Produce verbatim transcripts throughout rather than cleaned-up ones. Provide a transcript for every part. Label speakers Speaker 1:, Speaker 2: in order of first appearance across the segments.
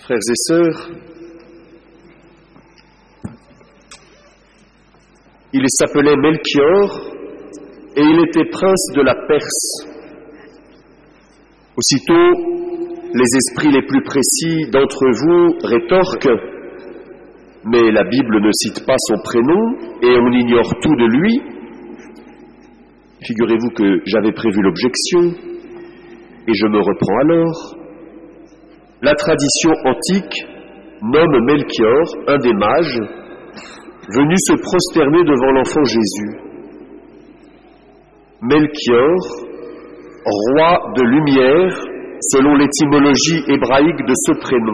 Speaker 1: Frères et sœurs, il s'appelait Melchior et il était prince de la Perse. Aussitôt, les esprits les plus précis d'entre vous rétorquent « Mais la Bible ne cite pas son prénom et on ignore tout de lui ». Figurez-vous que j'avais prévu l'objection et je me reprends alors. La tradition antique nomme Melchior, un des mages, venu se prosterner devant l'enfant Jésus. Melchior, roi de lumière, selon l'étymologie hébraïque de ce prénom.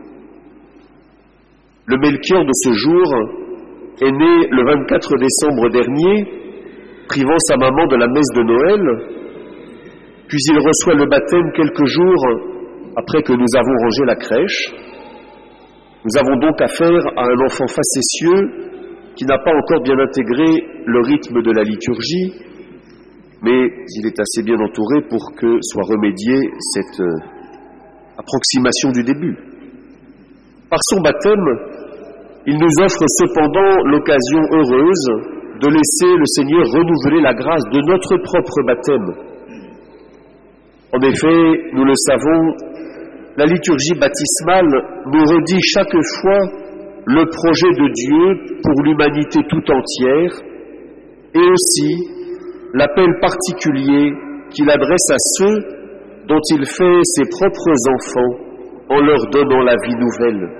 Speaker 1: Le Melchior de ce jour est né le vingt-quatre décembre dernier, privant sa maman de la messe de Noël, puis il reçoit le baptême quelques jours après que nous avons rangé la crèche. Nous avons donc affaire à un enfant facétieux qui n'a pas encore bien intégré le rythme de la liturgie, mais il est assez bien entouré pour que soit remédiée cette euh, approximation du début. Par son baptême, il nous offre cependant l'occasion heureuse de laisser le Seigneur renouveler la grâce de notre propre baptême. En effet, nous le savons, la liturgie baptismale nous redit chaque fois le projet de Dieu pour l'humanité tout entière et aussi l'appel particulier qu'il adresse à ceux dont il fait ses propres enfants en leur donnant la vie nouvelle.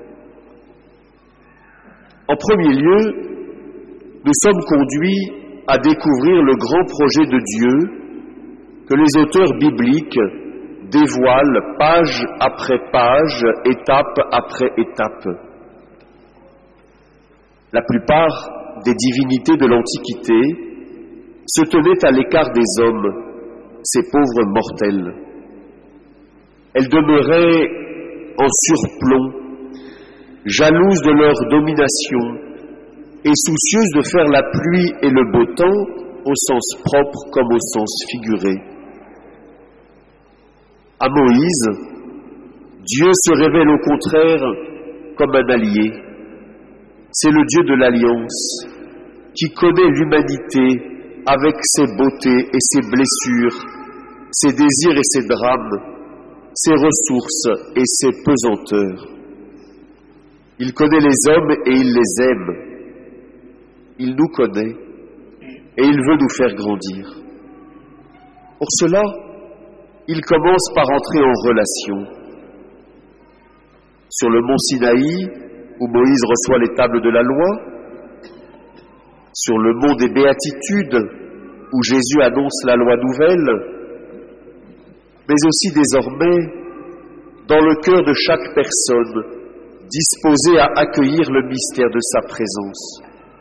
Speaker 1: En premier lieu, nous sommes conduits à découvrir le grand projet de Dieu que les auteurs bibliques dévoilent page après page, étape après étape. La plupart des divinités de l'Antiquité se tenaient à l'écart des hommes, ces pauvres mortels. Elles demeuraient en surplomb, jalouses de leur domination et soucieuses de faire la pluie et le beau temps au sens propre comme au sens figuré. À Moïse, Dieu se révèle au contraire comme un allié. C'est le Dieu de l'Alliance qui connaît l'humanité avec ses beautés et ses blessures, ses désirs et ses drames, ses ressources et ses pesanteurs. Il connaît les hommes et il les aime. Il nous connaît et il veut nous faire grandir. Pour cela, il commence par entrer en relation. Sur le mont Sinaï, où Moïse reçoit les tables de la loi, sur le mont des Béatitudes, où Jésus annonce la loi nouvelle, mais aussi désormais dans le cœur de chaque personne, disposée à accueillir le mystère de sa présence.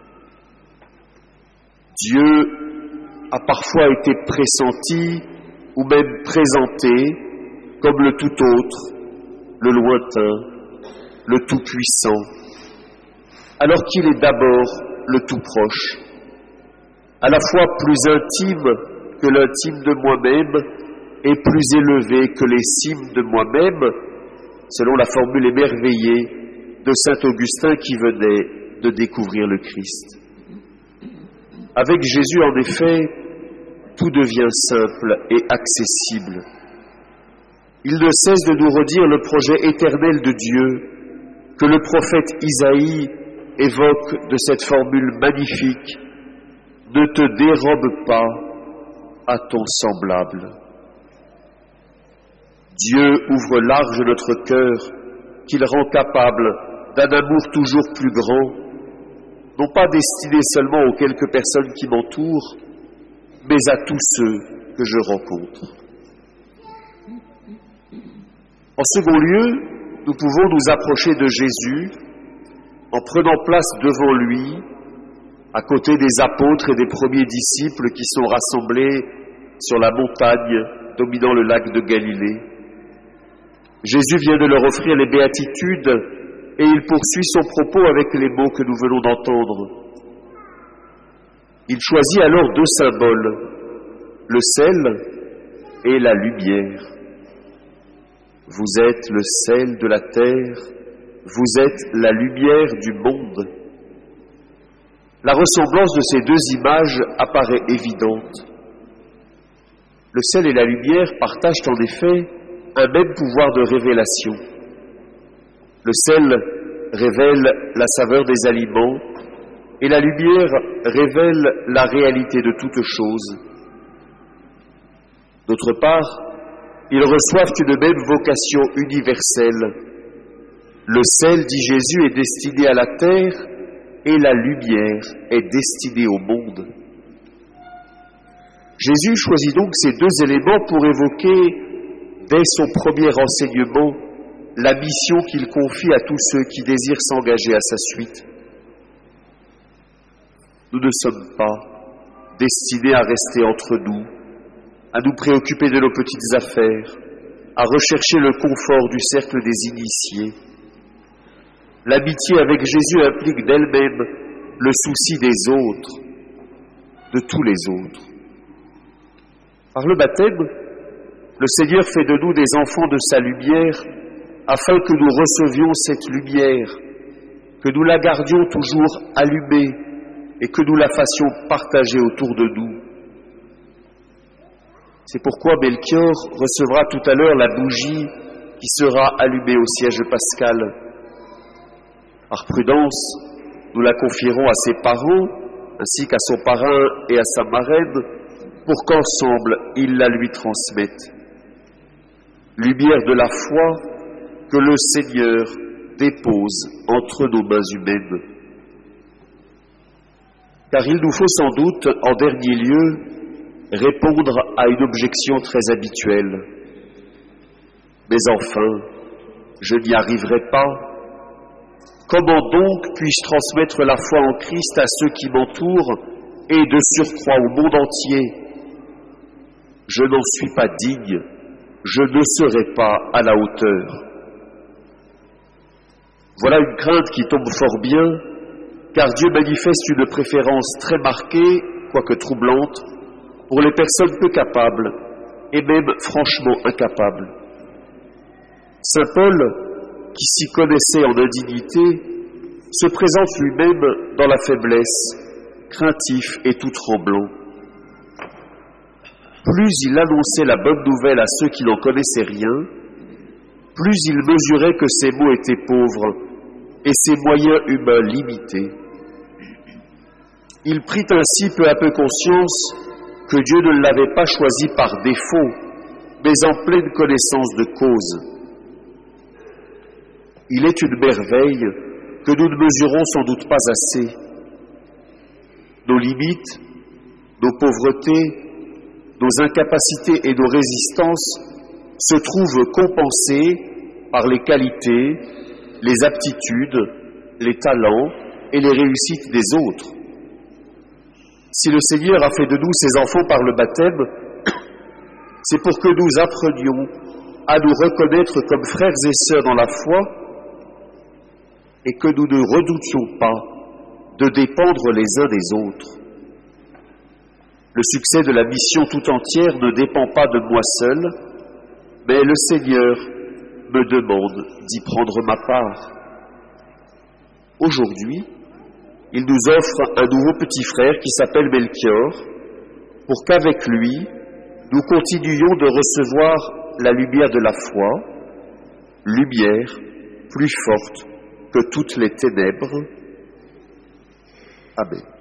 Speaker 1: Dieu a parfois été pressenti ou même présenté comme le tout autre, le lointain, le tout-puissant, alors qu'il est d'abord le tout proche, à la fois plus intime que l'intime de moi-même et plus élevé que les cimes de moi-même, selon la formule émerveillée de saint Augustin qui venait de découvrir le Christ. Avec Jésus, en effet, tout devient simple et accessible. Il ne cesse de nous redire le projet éternel de Dieu que le prophète Isaïe évoque de cette formule magnifique « Ne te dérobe pas à ton semblable ». Dieu ouvre large notre cœur, qu'il rend capable d'un amour toujours plus grand, non pas destiné seulement aux quelques personnes qui m'entourent, mais à tous ceux que je rencontre. En second lieu, nous pouvons nous approcher de Jésus en prenant place devant lui, à côté des apôtres et des premiers disciples qui sont rassemblés sur la montagne dominant le lac de Galilée. Jésus vient de leur offrir les béatitudes et il poursuit son propos avec les mots que nous venons d'entendre. Il choisit alors deux symboles, le sel et la lumière. vous êtes le sel de la terre, vous êtes la lumière du monde. La ressemblance de ces deux images apparaît évidente. Le sel et la lumière partagent en effet un même pouvoir de révélation. Le sel révèle la saveur des aliments et la lumière révèle la réalité de toute chose. D'autre part, ils reçoivent une même vocation universelle. Le sel, dit Jésus, est destiné à la terre et la lumière est destinée au monde. Jésus choisit donc ces deux éléments pour évoquer, dès son premier enseignement, la mission qu'il confie à tous ceux qui désirent s'engager à sa suite. Nous ne sommes pas destinés à rester entre nous, à nous préoccuper de nos petites affaires, à rechercher le confort du cercle des initiés. L'amitié avec Jésus implique d'elle-même le souci des autres, de tous les autres. Par le baptême, le Seigneur fait de nous des enfants de sa lumière afin que nous recevions cette lumière, que nous la gardions toujours allumée et que nous la fassions partager autour de nous. C'est pourquoi Melchior recevra tout à l'heure la bougie qui sera allumée au siège pascal. Par prudence, nous la confierons à ses parents, ainsi qu'à son parrain et à sa marraine, pour qu'ensemble ils la lui transmettent. Lumière de la foi que le Seigneur dépose entre nos mains humaines. Car il nous faut sans doute, en dernier lieu, répondre à une objection très habituelle. Mais enfin, je n'y arriverai pas. Comment donc puis-je transmettre la foi en Christ à ceux qui m'entourent et de surcroît au monde entier? Je n'en suis pas digne, je ne serai pas à la hauteur. Voilà une crainte qui tombe fort bien, car Dieu manifeste une préférence très marquée, quoique troublante, pour les personnes peu capables, et même franchement incapables. Saint Paul, qui s'y connaissait en indignité, se présente lui-même dans la faiblesse, craintif et tout tremblant. Plus il annonçait la bonne nouvelle à ceux qui n'en connaissaient rien, plus il mesurait que ses mots étaient pauvres et ses moyens humains limités. Il prit ainsi peu à peu conscience que Dieu ne l'avait pas choisi par défaut, mais en pleine connaissance de cause. Il est une merveille que nous ne mesurons sans doute pas assez. Nos limites, nos pauvretés, nos incapacités et nos résistances se trouvent compensées par les qualités, les aptitudes, les talents et les réussites des autres. Si le Seigneur a fait de nous ses enfants par le baptême, c'est pour que nous apprenions à nous reconnaître comme frères et sœurs dans la foi et que nous ne redoutions pas de dépendre les uns des autres. Le succès de la mission tout entière ne dépend pas de moi seul, mais le Seigneur me demande d'y prendre ma part. Aujourd'hui, il nous offre un nouveau petit frère qui s'appelle Melchior, pour qu'avec lui, nous continuions de recevoir la lumière de la foi, lumière plus forte que toutes les ténèbres. Amen.